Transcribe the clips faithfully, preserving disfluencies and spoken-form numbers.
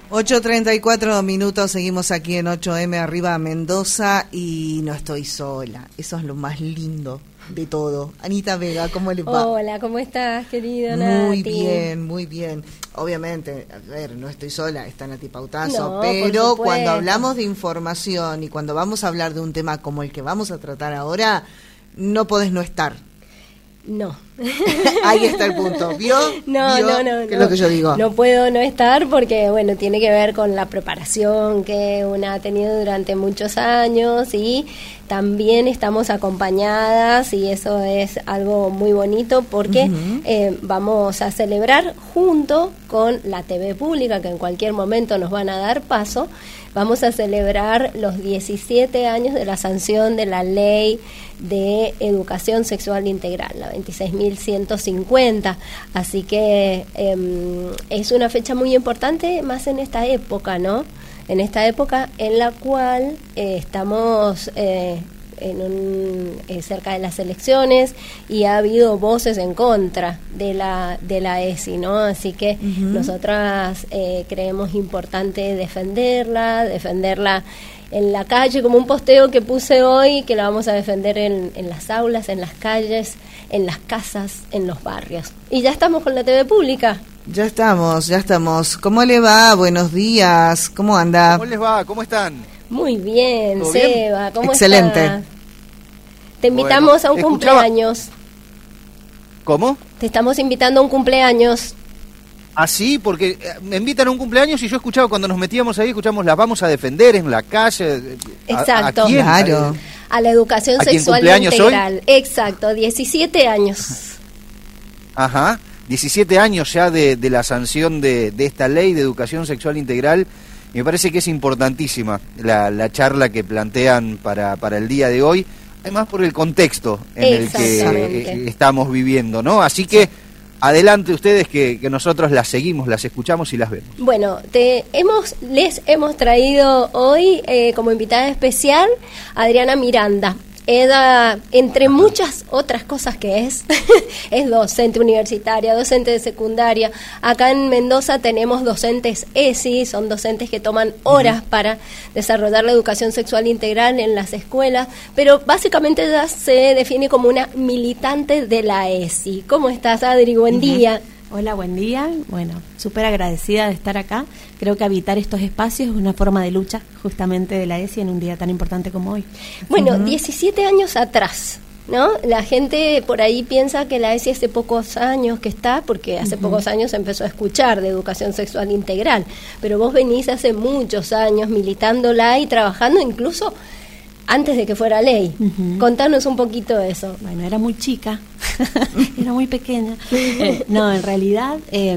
ocho treinta y cuatro minutos, seguimos aquí en ocho eme arriba Mendoza y no estoy sola, eso es lo más lindo de todo. Anita Vega, ¿cómo le va? Hola, ¿cómo estás, querido Muy Nati? bien, muy bien. Obviamente, a ver, no estoy sola, está Nati Pautazo, No, pero por cuando supuesto. hablamos de información y cuando vamos a hablar de un tema como el que vamos a tratar ahora, no podés no estar. No. Ahí está el punto, ¿vio? No, ¿Vio? no, no. ¿Qué no. es lo que yo digo? No puedo no estar porque, bueno, tiene que ver con la preparación que una ha tenido durante muchos años y también estamos acompañadas y eso es algo muy bonito porque uh-huh. eh, vamos a celebrar junto con la T V pública, que en cualquier momento nos van a dar paso. Vamos a celebrar los diecisiete años de la sanción de la Ley de Educación Sexual Integral, la veintiséis mil ciento cincuenta. Así que eh, es una fecha muy importante, más en esta época, ¿no? En esta época en la cual eh, estamos eh, en un, eh, cerca de las elecciones y ha habido voces en contra de la de la E S I, ¿no? Así que uh-huh. nosotras eh, creemos importante defenderla, defenderla en la calle, como un posteo que puse hoy, que la vamos a defender en, en las aulas, en las calles, en las casas, en los barrios. Y ya estamos con la T V pública. Ya estamos, ya estamos. ¿Cómo le va? Buenos días. ¿Cómo anda? ¿Cómo les va? ¿Cómo están? Muy bien, Seba. Bien? ¿Cómo Excelente. estás? Te invitamos bueno, a un escuchaba... cumpleaños. ¿Cómo? Te estamos invitando a un cumpleaños. Ah, sí, porque me invitan a un cumpleaños y yo escuchaba cuando nos metíamos ahí, escuchamos las vamos a defender en la calle. Exacto. ¿A, a quién? Claro. A la educación ¿A sexual integral. Hoy? Exacto, diecisiete años. Ajá, diecisiete años ya de, de la sanción de, de esta ley de educación sexual integral. Y me parece que es importantísima la, la charla que plantean para, para el día de hoy, además por el contexto en el que eh, estamos viviendo, ¿no? Así que adelante ustedes que, que nosotros las seguimos, las escuchamos y las vemos. Bueno, te hemos les hemos traído hoy eh, como invitada especial a Adriana Miranda. Ella, entre muchas otras cosas que es, es docente universitaria, docente de secundaria. Acá en Mendoza tenemos docentes E S I, son docentes que toman horas uh-huh. para desarrollar la educación sexual integral en las escuelas, pero básicamente ella se define como una militante de la E S I. ¿Cómo estás, Adri? Buen uh-huh. día. Hola, buen día. Bueno, súper agradecida de estar acá. Creo que habitar estos espacios es una forma de lucha justamente de la E S I en un día tan importante como hoy. Bueno, uh-huh. diecisiete años atrás, ¿no? La gente por ahí piensa que la E S I hace pocos años que está, porque hace uh-huh. pocos años se empezó a escuchar de educación sexual integral, pero vos venís hace muchos años militándola y trabajando incluso antes de que fuera ley. Uh-huh. Contanos un poquito de eso. Bueno, era muy chica, era muy pequeña. Eh, no, en realidad eh,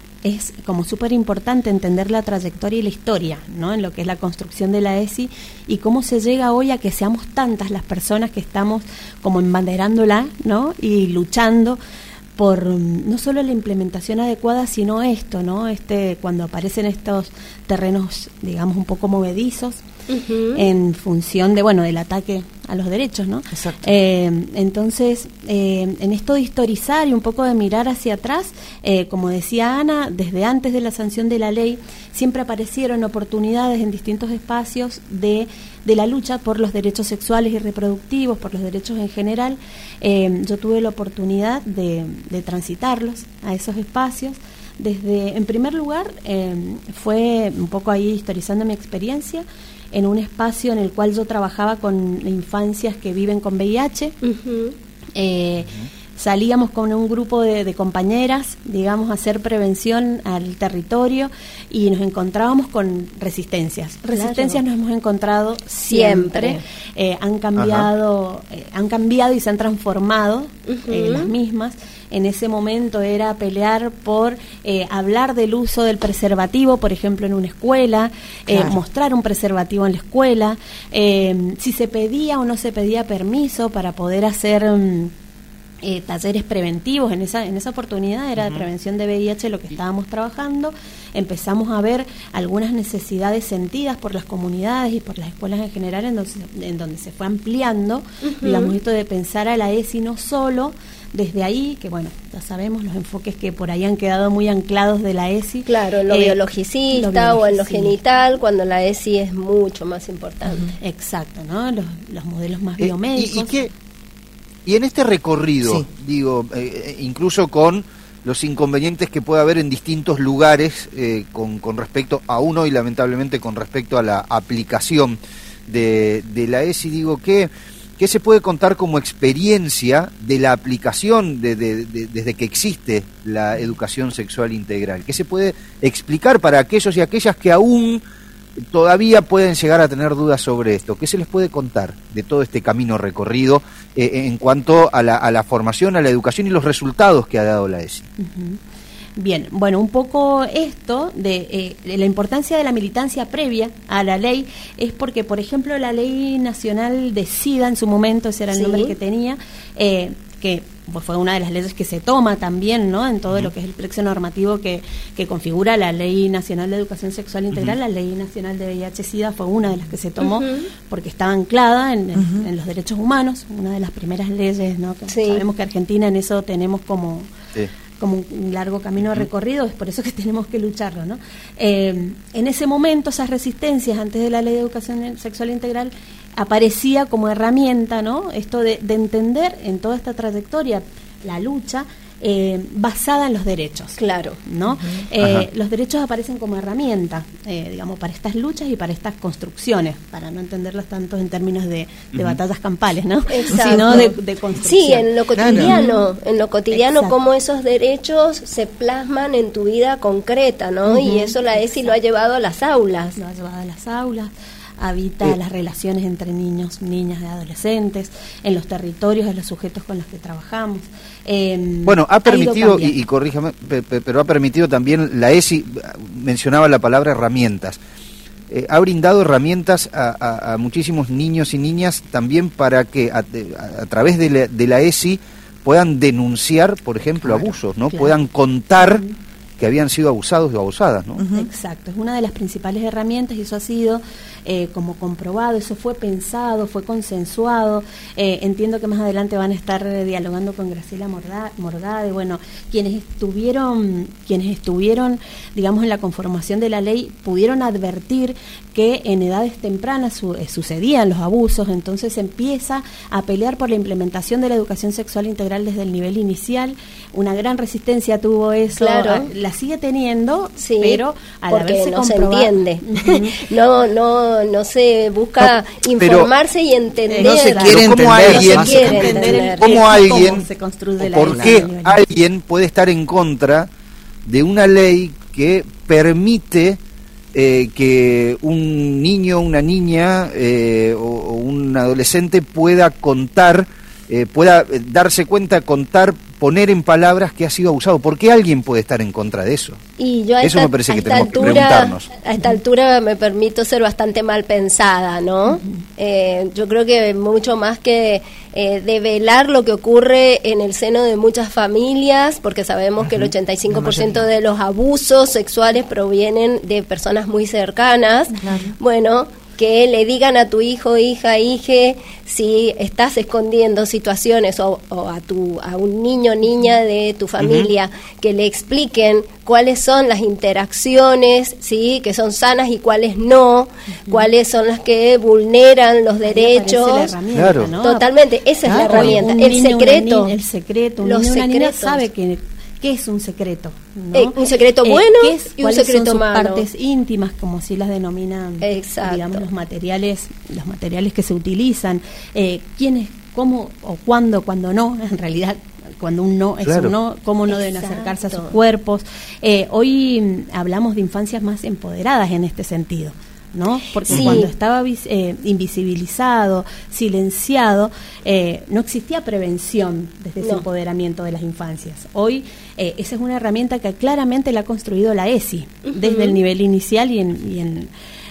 es como súper importante entender la trayectoria y la historia, ¿no? En lo que es la construcción de la E S I y cómo se llega hoy a que seamos tantas las personas que estamos como embanderándola, ¿no? Y luchando por no solo la implementación adecuada, sino esto, ¿no? Este, cuando aparecen estos terrenos, digamos, un poco movedizos, uh-huh. en función de, bueno, del ataque a los derechos, ¿no? Exacto. Eh, entonces, eh, en esto de historizar y un poco de mirar hacia atrás, eh, como decía Ana, desde antes de la sanción de la ley, siempre aparecieron oportunidades en distintos espacios de, de la lucha por los derechos sexuales y reproductivos, por los derechos en general. Eh, yo tuve la oportunidad de, de transitarlos a esos espacios. Desde, en primer lugar, eh, fue un poco ahí historizando mi experiencia en un espacio en el cual yo trabajaba con infancias que viven con V I H. Uh-huh. Eh, uh-huh. Salíamos con un grupo de, de compañeras, digamos, a hacer prevención al territorio y nos encontrábamos con resistencias. Resistencias claro. Nos hemos encontrado siempre. siempre. Eh, han cambiado, eh, han cambiado y se han transformado uh-huh. eh, las mismas. En ese momento era pelear por eh, hablar del uso del preservativo, por ejemplo, en una escuela, claro. eh, mostrar un preservativo en la escuela, eh, si se pedía o no se pedía permiso para poder hacer um, Eh, talleres preventivos. En esa en esa oportunidad era de prevención de V I H lo que estábamos trabajando. Empezamos a ver algunas necesidades sentidas por las comunidades y por las escuelas en general, en donde, en donde se fue ampliando, uh-huh. digamos, esto de pensar a la ESI no solo desde ahí, que bueno, ya sabemos los enfoques que por ahí han quedado muy anclados de la ESI. Claro, lo, eh, biologicista, lo biologicista o en lo genital, cuando la ESI es mucho más importante. Uh-huh. Exacto, ¿no? Los, los modelos más eh, biomédicos. ¿Y, y qué? Y en este recorrido, sí. digo, eh, incluso con los inconvenientes que puede haber en distintos lugares eh, con, con respecto a uno y lamentablemente con respecto a la aplicación de, de la ESI, digo, ¿qué, ¿qué se puede contar como experiencia de la aplicación de, de, de, desde que existe la educación sexual integral? ¿Qué se puede explicar para aquellos y aquellas que aún todavía pueden llegar a tener dudas sobre esto? ¿Qué se les puede contar de todo este camino recorrido eh, en cuanto a la, a la formación, a la educación y los resultados que ha dado la ESI? Uh-huh. Bien, bueno, un poco esto de, eh, de la importancia de la militancia previa a la ley es porque, por ejemplo, la Ley Nacional de SIDA en su momento, ese era el sí. nombre que tenía, eh, que pues fue una de las leyes que se toma también, ¿no? En todo uh-huh. lo que es el plexo normativo que, que configura la Ley Nacional de Educación Sexual Integral, uh-huh. la Ley Nacional de V I H SIDA fue una de las que se tomó uh-huh. porque estaba anclada en, en, uh-huh. en los derechos humanos, una de las primeras leyes, ¿no? Que sí. sabemos que Argentina en eso tenemos como sí. como un largo camino recorrido, es por eso que tenemos que lucharlo, ¿no? Eh, en ese momento, esas resistencias antes de la Ley de Educación Sexual Integral aparecía como herramienta, ¿no? Esto de, de entender en toda esta trayectoria la lucha eh, basada en los derechos. Claro. ¿No? Uh-huh. Eh, los derechos aparecen como herramienta, eh, digamos, para estas luchas y para estas construcciones, para no entenderlas tanto en términos de, de uh-huh. batallas campales, ¿no? Exacto. Sino de, de construcción. Sí, en lo cotidiano, claro. en lo cotidiano, Exacto. cómo esos derechos se plasman en tu vida concreta, ¿no? Uh-huh. Y eso la ESI lo ha llevado a las aulas. Lo ha llevado a las aulas. Habita eh. las relaciones entre niños, niñas y adolescentes, en los territorios de los sujetos con los que trabajamos. Eh, bueno, ha permitido, ha y, y corríjame, pe, pe, pero ha permitido también, la ESI mencionaba la palabra herramientas, eh, ha brindado herramientas a, a, a muchísimos niños y niñas también para que a, a, a través de la, de la ESI puedan denunciar, por ejemplo, claro, abusos, ¿no? Claro. Puedan contar que habían sido abusados o abusadas, ¿no? Uh-huh. Exacto, es una de las principales herramientas y eso ha sido eh, como comprobado, eso fue pensado, fue consensuado. Eh, entiendo que más adelante van a estar eh, dialogando con Graciela Morda- Morgade, bueno, quienes estuvieron, quienes estuvieron, digamos, en la conformación de la ley, pudieron advertir que en edades tempranas su, eh, sucedían los abusos, entonces se empieza a pelear por la implementación de la educación sexual integral desde el nivel inicial. Una gran resistencia tuvo eso, claro. a, la sigue teniendo, sí, pero a la vez se no se comproba... entiende. Uh-huh. no, no, no se busca no, informarse y entender. No se quiere entender, ¿Cómo alguien, no se quiere entender cómo alguien, cómo se construye la por ley, qué la alguien puede estar en contra de una ley que permite eh, que un niño, una niña eh, o, o un adolescente pueda contar, eh, pueda darse cuenta, contar, poner en palabras que ha sido abusado. ¿Por qué alguien puede estar en contra de eso? Y yo a eso esta, me parece que tenemos altura, que preguntarnos. A esta altura me permito ser bastante mal pensada, ¿no? Uh-huh. Eh, yo creo que mucho más que eh, develar lo que ocurre en el seno de muchas familias, porque sabemos uh-huh. que el ochenta y cinco por ciento de los abusos sexuales provienen de personas muy cercanas. Uh-huh. Bueno, que le digan a tu hijo, hija, hije, si estás escondiendo situaciones o, o a tu a un niño, niña de tu familia, uh-huh. que le expliquen cuáles son las interacciones, sí, que son sanas y cuáles no, uh-huh. cuáles son las que vulneran los derechos. Claro. ¿No? Totalmente, esa claro. es la herramienta. Un el niño, secreto. Niña, el secreto. Un los niño, una niña secretos. sabe que ¿qué es un secreto? ¿No? Eh, un secreto eh, bueno ¿qué es, y un secreto son sus malo. Partes íntimas, como si las denominan, exacto. digamos, los materiales, los materiales que se utilizan. Eh, ¿Quién es, cómo o cuándo, cuándo no? En realidad, cuando un no es claro. un no, cómo no deben acercarse a sus cuerpos. Eh, hoy mm, hablamos de infancias más empoderadas en este sentido, ¿no? Porque sí. cuando estaba eh, invisibilizado, silenciado, eh, no existía prevención desde ese no. empoderamiento de las infancias. Hoy eh, esa es una herramienta que claramente la ha construido la ESI, uh-huh. desde el nivel inicial y en, y en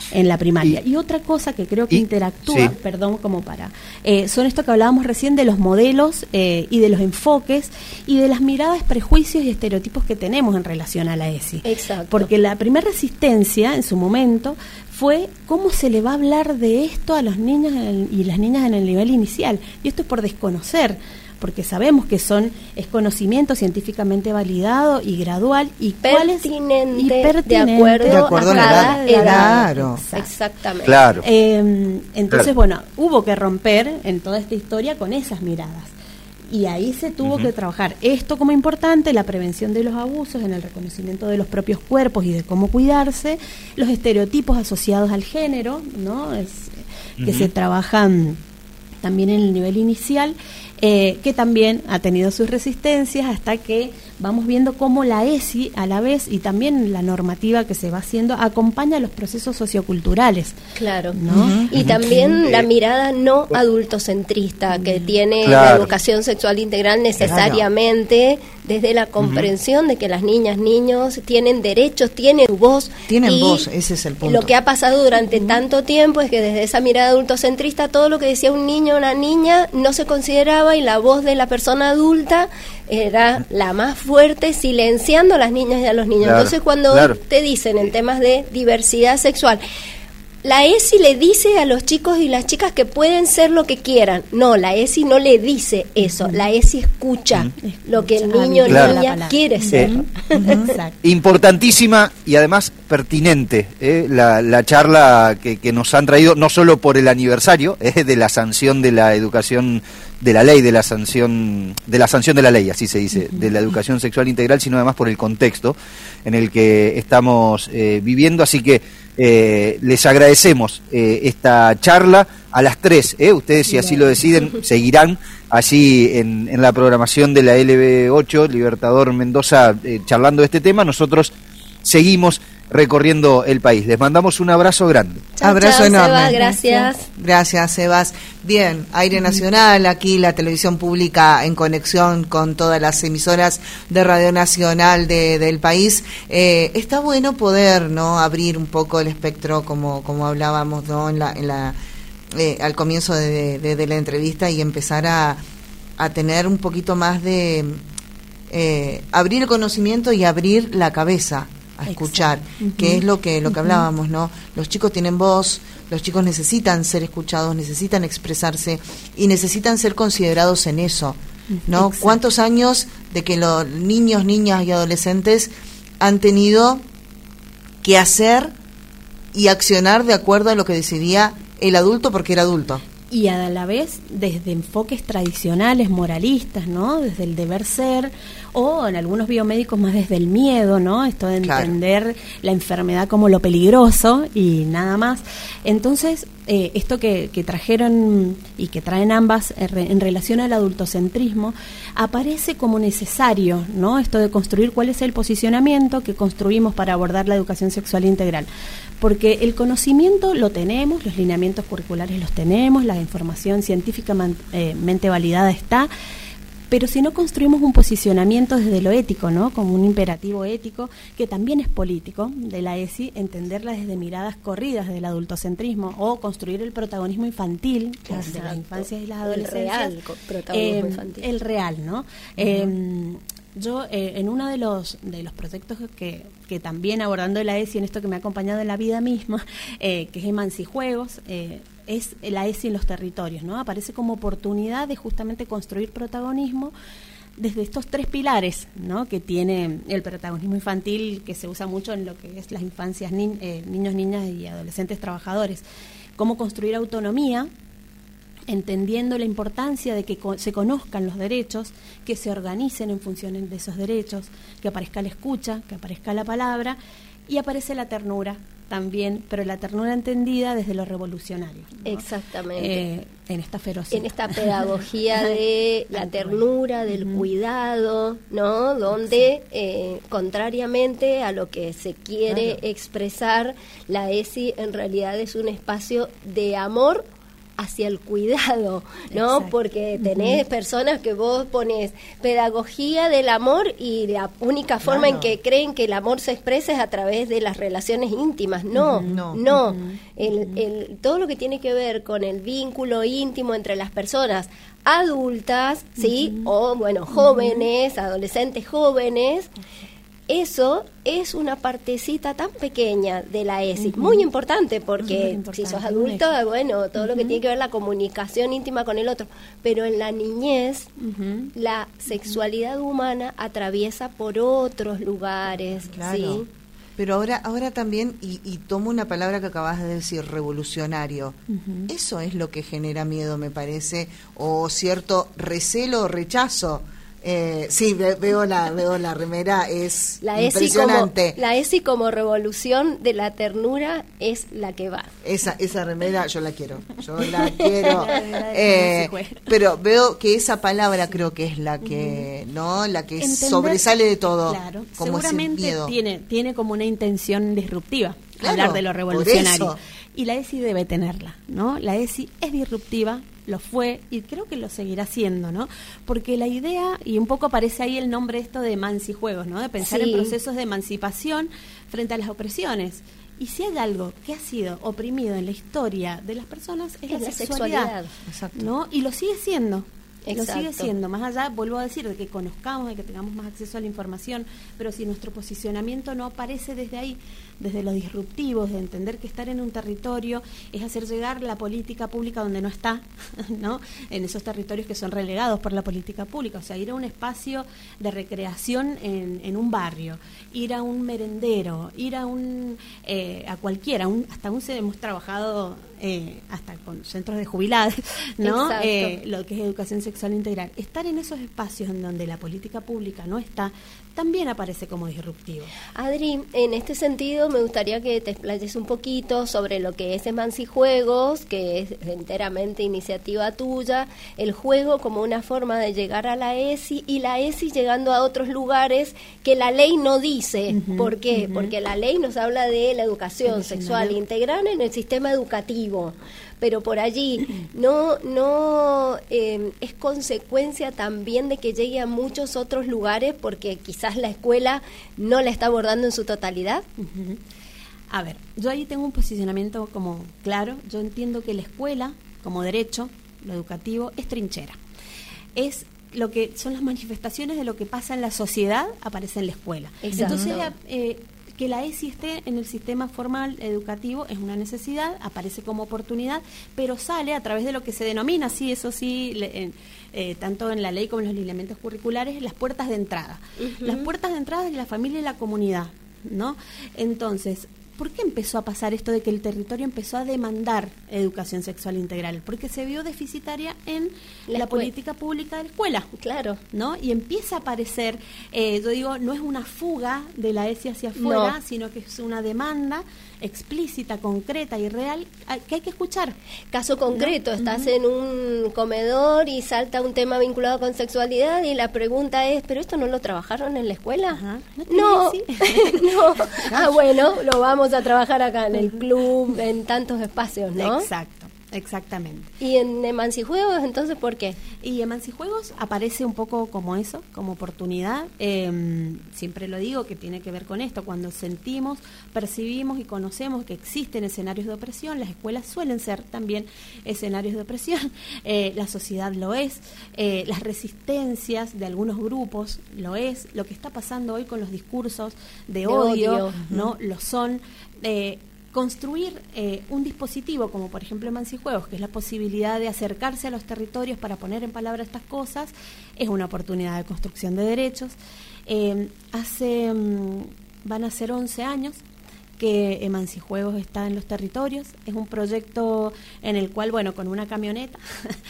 en la primaria. Y, y otra cosa que creo que y, interactúa, sí. perdón, como para, eh, son esto que hablábamos recién de los modelos eh, y de los enfoques y de las miradas, prejuicios y estereotipos que tenemos en relación a la ESI. Exacto. Porque la primera resistencia en su momento fue cómo se le va a hablar de esto a los niños en el, y las niñas en el nivel inicial. Y esto es por desconocer, porque sabemos que son es conocimiento científicamente validado y gradual y pertinente, y pertinente de acuerdo, de acuerdo a cada edad. Claro. Exactamente. Claro. Eh, entonces, Claro. bueno, hubo que romper en toda esta historia con esas miradas. Y ahí se tuvo uh-huh. que trabajar esto como importante, la prevención de los abusos, en el reconocimiento de los propios cuerpos y de cómo cuidarse, los estereotipos asociados al género, ¿no? Es, uh-huh. que se trabajan también en el nivel inicial, eh, que también ha tenido sus resistencias hasta que vamos viendo cómo la ESI a la vez y también la normativa que se va haciendo acompaña los procesos socioculturales. Claro, ¿no? Uh-huh. Y también la mirada no adultocentrista que tiene claro. la educación sexual integral necesariamente claro. desde la comprensión uh-huh. de que las niñas, niños tienen derechos, tienen voz. Tienen y voz, ese es el punto. Lo que ha pasado durante uh-huh. tanto tiempo es que desde esa mirada adultocentrista todo lo que decía un niño o una niña no se consideraba y la voz de la persona adulta era la más fuerte, silenciando a las niñas y a los niños. Claro, Entonces cuando claro. te dicen en temas de diversidad sexual, la ESI le dice a los chicos y las chicas que pueden ser lo que quieran. No, la ESI no le dice eso. La ESI escucha uh-huh. lo que el niño o claro. niña quiere ser. Eh, uh-huh. Importantísima y además pertinente eh, la, la charla que, que nos han traído, no solo por el aniversario eh, de la sanción de la educación, de la ley, de la sanción, de la sanción de la ley, así se dice, uh-huh. de la educación sexual integral, sino además por el contexto en el que estamos eh, viviendo. Así que Eh, les agradecemos eh, esta charla a las tres, ¿eh? Ustedes si así lo deciden seguirán allí en, en la programación de la L B ocho, Libertador Mendoza, eh, charlando de este tema. Nosotros seguimos recorriendo el país. Les mandamos un abrazo grande. Chau, abrazo chau, enorme. Sebas, gracias. Gracias, Sebas. Bien, Aire Nacional, aquí la televisión pública en conexión con todas las emisoras de Radio Nacional de, del país. Eh, está bueno poder, ¿no?, abrir un poco el espectro, como como hablábamos, ¿no?, en la, en la eh, al comienzo de, de, de la entrevista, y empezar a, a tener un poquito más de eh, abrir el conocimiento y abrir la cabeza a escuchar, uh-huh. que es lo que lo que uh-huh. hablábamos, ¿no? Los chicos tienen voz, los chicos necesitan ser escuchados, necesitan expresarse y necesitan ser considerados en eso, ¿no? Exacto. ¿Cuántos años de que los niños, niñas y adolescentes han tenido que hacer y accionar de acuerdo a lo que decidía el adulto porque era adulto? Y a la vez desde enfoques tradicionales, moralistas, ¿no? Desde el deber ser, o en algunos biomédicos más desde el miedo, ¿no? Esto de entender claro. la enfermedad como lo peligroso y nada más. Entonces, eh, esto que, que trajeron y que traen ambas eh, re, en relación al adultocentrismo, aparece como necesario, ¿no? Esto de construir cuál es el posicionamiento que construimos para abordar la educación sexual integral. Porque el conocimiento lo tenemos, los lineamientos curriculares los tenemos, la información científicamente validada está, pero si no construimos un posicionamiento desde lo ético, ¿no?, como un imperativo ético, que también es político, de la ESI, entenderla desde miradas corridas del adultocentrismo, o construir el protagonismo infantil Exacto. de las infancias y las adolescencias. El real protagonismo eh, infantil. El real, ¿no? Uh-huh. Eh, Yo, eh, en uno de los de los proyectos que, que también abordando la ESI, en esto que me ha acompañado en la vida misma, eh, que es Emancijuegos, eh, es la ESI en los territorios, ¿no? Aparece como oportunidad de justamente construir protagonismo desde estos tres pilares, ¿no?, que tiene el protagonismo infantil, que se usa mucho en lo que es las infancias, ni, eh, niños, niñas y adolescentes trabajadores. Cómo construir autonomía, entendiendo la importancia de que co- se conozcan los derechos, que se organicen en función de esos derechos, que aparezca la escucha, que aparezca la palabra, y aparece la ternura también, pero la ternura entendida desde lo revolucionario, ¿no? Exactamente. Eh, en esta ferocidad. En esta pedagogía de la ternura, del uh-huh. cuidado, ¿no? Donde, eh, contrariamente a lo que se quiere claro. expresar, la ESI en realidad es un espacio de amor hacia el cuidado, ¿no? Exacto. Porque tenés uh-huh. personas que vos pones pedagogía del amor y la única forma claro. en que creen que el amor se expresa es a través de las relaciones íntimas. No, uh-huh. no. no. Uh-huh. El, el, todo lo que tiene que ver con el vínculo íntimo entre las personas adultas, ¿sí? Uh-huh. O, bueno, jóvenes, uh-huh. adolescentes jóvenes, eso es una partecita tan pequeña de la E S I, uh-huh. muy importante, porque importante, si sos adulto, bueno, todo uh-huh. lo que tiene que ver la comunicación íntima con el otro, pero en la niñez, uh-huh. la sexualidad humana atraviesa por otros lugares, claro. ¿sí? Pero ahora, ahora también, y, y tomo una palabra que acabas de decir, revolucionario. Uh-huh. Eso es lo que genera miedo, me parece, o cierto recelo o rechazo. Eh, sí, ve, veo la veo la remera, es la impresionante. Como, la E S I como revolución de la ternura es la que va. Esa esa remera yo la quiero, yo la quiero. eh, pero veo que esa palabra creo que es la que, uh-huh. ¿no? La que Entender, sobresale de todo. Claro, como seguramente ese miedo. tiene tiene como una intención disruptiva, claro, hablar de lo revolucionario. Y la E S I debe tenerla, ¿no? La E S I es disruptiva, lo fue y creo que lo seguirá siendo, ¿no? Porque la idea, y un poco aparece ahí el nombre esto de emancijuegos, ¿no? De pensar sí. en procesos de emancipación frente a las opresiones. Y si hay algo que ha sido oprimido en la historia de las personas es, es la, la sexualidad, sexualidad. ¿no? Y lo sigue siendo. Exacto. Lo sigue siendo, más allá, vuelvo a decir, de que conozcamos, de que tengamos más acceso a la información, pero si nuestro posicionamiento no aparece desde ahí, desde los disruptivos, de entender que estar en un territorio es hacer llegar la política pública donde no está, ¿no? En esos territorios que son relegados por la política pública, o sea, ir a un espacio de recreación en, en un barrio, ir a un merendero, ir a un eh, a cualquiera, un, hasta un hemos trabajado eh, hasta con centros de jubilados, ¿no? Eh, lo que es educación sexual integral. Estar en esos espacios en donde la política pública no está, también aparece como disruptivo. Adri, en este sentido me gustaría que te explayes un poquito sobre lo que es Emancijuegos, que es enteramente iniciativa tuya, el juego como una forma de llegar a la E S I y la E S I llegando a otros lugares que la ley no dice. Uh-huh, ¿Por qué? Uh-huh. Porque la ley nos habla de la educación sexual integral en el sistema educativo. Pero por allí no no eh, es consecuencia también de que llegue a muchos otros lugares porque quizás la escuela no la está abordando en su totalidad. Uh-huh. A ver, yo ahí tengo un posicionamiento como claro. Yo entiendo que la escuela, como derecho, lo educativo, es trinchera. Es lo que son las manifestaciones de lo que pasa en la sociedad, aparece en la escuela. Exacto. Entonces, eh, que la E S I esté en el sistema formal educativo es una necesidad, aparece como oportunidad, pero sale a través de lo que se denomina, sí, eso sí, le, en, eh, tanto en la ley como en los lineamientos curriculares, las puertas de entrada. Uh-huh. Las puertas de entrada de la familia y la comunidad, ¿no? Entonces, ¿por qué empezó a pasar esto de que el territorio empezó a demandar educación sexual integral? Porque se vio deficitaria en la, la política pública de la escuela. Claro. ¿No? Y empieza a aparecer, eh, yo digo, no es una fuga de la E S I hacia afuera, no. sino que es una demanda explícita, concreta y real que hay que escuchar. Caso concreto, ¿no? Estás uh-huh. en un comedor y salta un tema vinculado con sexualidad y la pregunta es, ¿pero esto no lo trabajaron en la escuela? Uh-huh. No, no. Ah, bueno, lo vamos a trabajar acá en el club, en tantos espacios, ¿no? Exacto. Exactamente. ¿Y en Emancijuegos entonces por qué? Y Emancijuegos aparece un poco como eso, como oportunidad. Eh, siempre lo digo que tiene que ver con esto. Cuando sentimos, percibimos y conocemos que existen escenarios de opresión, las escuelas suelen ser también escenarios de opresión. Eh, la sociedad lo es. Eh, las resistencias de algunos grupos lo es. Lo que está pasando hoy con los discursos de, de odio, odio, ¿no? Uh-huh. Lo son. Eh, Construir eh, un dispositivo como por ejemplo Emancijuegos, que es la posibilidad de acercarse a los territorios para poner en palabra estas cosas, es una oportunidad de construcción de derechos. Eh, hace um, van a ser once años que Emancijuegos está en los territorios. Es un proyecto en el cual, bueno, con una camioneta...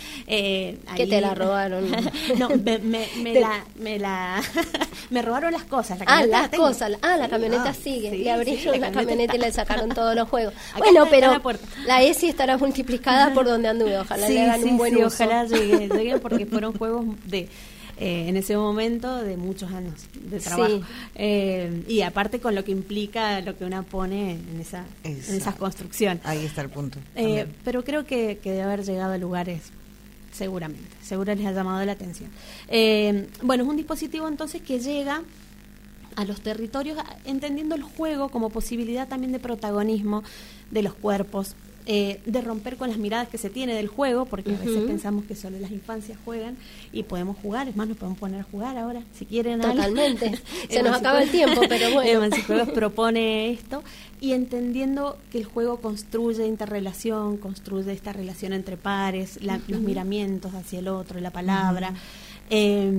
eh, que ahí, te la robaron. no, me, me, me la... Me, la me robaron las cosas. La ah, las la cosas. Ah, la camioneta ah, sigue. Sí, le abrieron sí, la, la camioneta y le sacaron todos los juegos. Acá bueno, está, pero está la, la E S I estará multiplicada por donde anduve. Ojalá sí, le hagan sí, un buen sí, uso. Ojalá lleguen, lleguen porque fueron juegos de... eh, en ese momento de muchos años de trabajo. Sí. Eh, y aparte con lo que implica lo que una pone en, esa, en esas construcciones. Ahí está el punto. Eh, pero creo que, que debe haber llegado a lugares, seguramente, seguro les ha llamado la atención. Eh, bueno, es un dispositivo entonces que llega a los territorios, entendiendo el juego como posibilidad también de protagonismo de los cuerpos, eh, de romper con las miradas que se tiene del juego, porque uh-huh. a veces pensamos que solo las infancias juegan y podemos jugar, es más, nos podemos poner a jugar ahora, si quieren. Totalmente, se nos acaba el tiempo, pero bueno. Emancipados propone esto, y entendiendo que el juego construye interrelación, construye esta relación entre pares, la, uh-huh. los miramientos hacia el otro, la palabra, uh-huh. eh,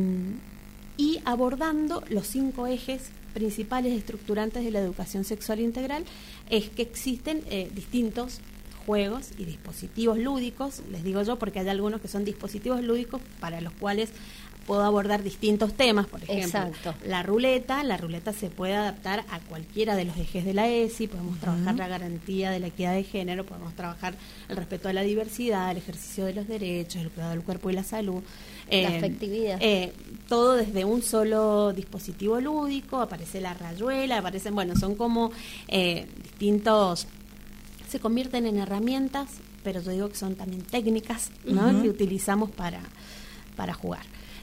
y abordando los cinco ejes principales estructurantes de la educación sexual integral, es que existen eh, distintos juegos y dispositivos lúdicos, les digo yo porque hay algunos que son dispositivos lúdicos para los cuales puedo abordar distintos temas, por ejemplo, Exacto. la ruleta, la ruleta se puede adaptar a cualquiera de los ejes de la E S I, podemos uh-huh. trabajar la garantía de la equidad de género, podemos trabajar el respeto a la diversidad, el ejercicio de los derechos, el cuidado del cuerpo y la salud, eh, la afectividad. Eh, todo desde un solo dispositivo lúdico, aparece la rayuela, aparecen, bueno, son como eh, distintos, se convierten en herramientas, pero yo digo que son también técnicas, ¿no? Uh-huh. que utilizamos para, para jugar.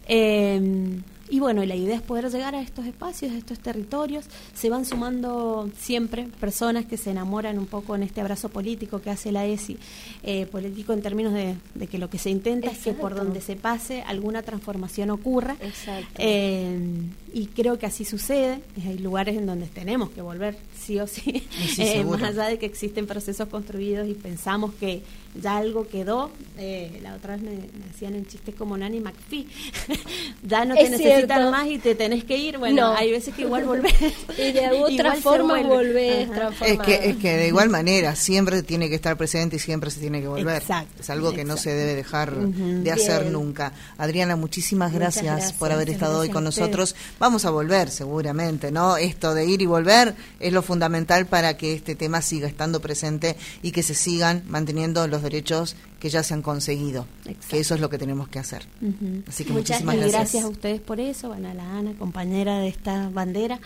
Eh, y bueno, la idea es poder llegar a estos espacios, a estos territorios. Se van sumando siempre personas que se enamoran un poco en este abrazo político que hace la E S I, eh, político en términos de, de que lo que se intenta Exacto. es que por donde se pase alguna transformación ocurra. Exacto. Eh, y creo que así sucede. Hay lugares en donde tenemos que volver sí o sí, sí eh, más allá de que existen procesos construidos y pensamos que ya algo quedó. Eh, la otra vez me, me decían en chiste como Nanny McPhee, ya no te es necesitan cierto. Más y te tenés que ir. Bueno, no. hay veces que igual volvés y de otra forma volvés es que, es que de igual manera siempre tiene que estar presente y siempre se tiene que volver. Exacto, es algo que exacto. no se debe dejar uh-huh. de hacer Bien. Nunca. Adriana, muchísimas gracias, gracias por haber estado hoy con nosotros. Ustedes. Vamos a volver seguramente, ¿no? Esto de ir y volver es lo fundamental para que este tema siga estando presente y que se sigan manteniendo los derechos que ya se han conseguido, exacto. que eso es lo que tenemos que hacer. Uh-huh. Así que Muchas muchísimas gracias. gracias a ustedes por eso, bueno, a la Ana, compañera de esta bandera,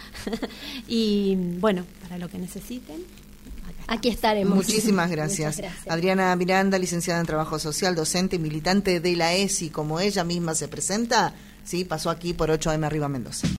y bueno, para lo que necesiten. Aquí estaremos. Muchísimas gracias. gracias. Adriana Miranda, licenciada en Trabajo Social, docente y militante de la E S I, como ella misma se presenta, sí, pasó aquí por ocho eme Arriba Mendoza.